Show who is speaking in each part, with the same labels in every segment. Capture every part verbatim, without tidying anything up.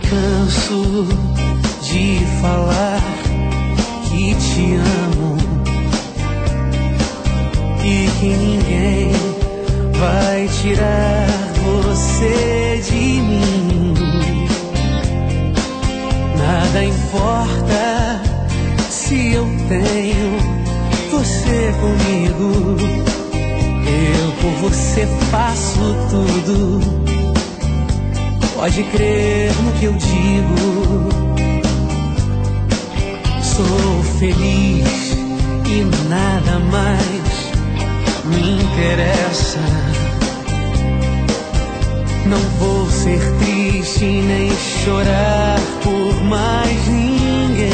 Speaker 1: canso de falar que te amo e que ninguém vai tirar você de mim. Nada importa se eu tenho você comigo. Eu por você faço tudo. Pode crer no que eu digo. Sou feliz e nada mais me interessa. Não vou ser triste nem chorar por mais ninguém.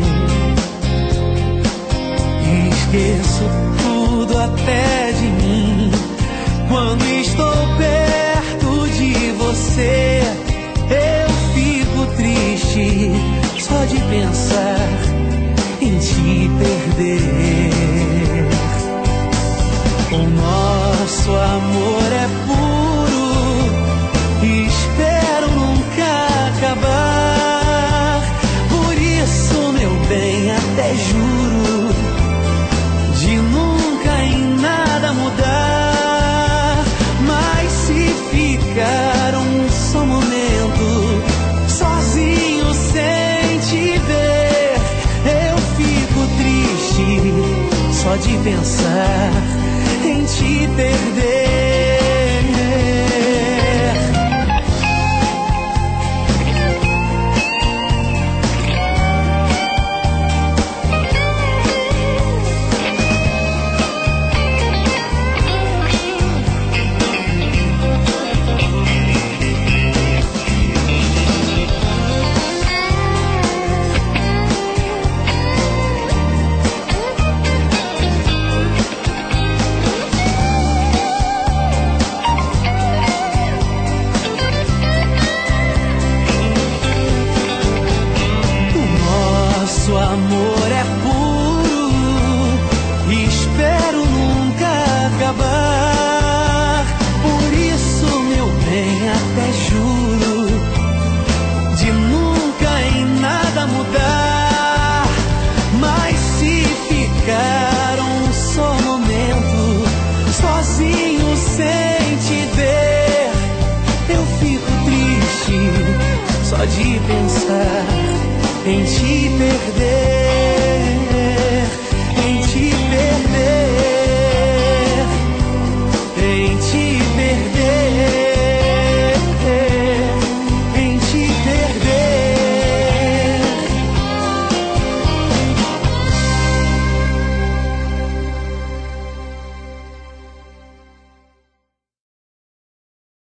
Speaker 1: Esqueço tudo até de mim quando estou perto de você. Eu fico triste só de pensar em te perder. O nosso amor é puro e espero nunca acabar. Por isso, meu bem, até juro de nunca em nada mudar. Mas se ficar um só momento sozinho sem te ver, eu fico triste só de pensar em te perder.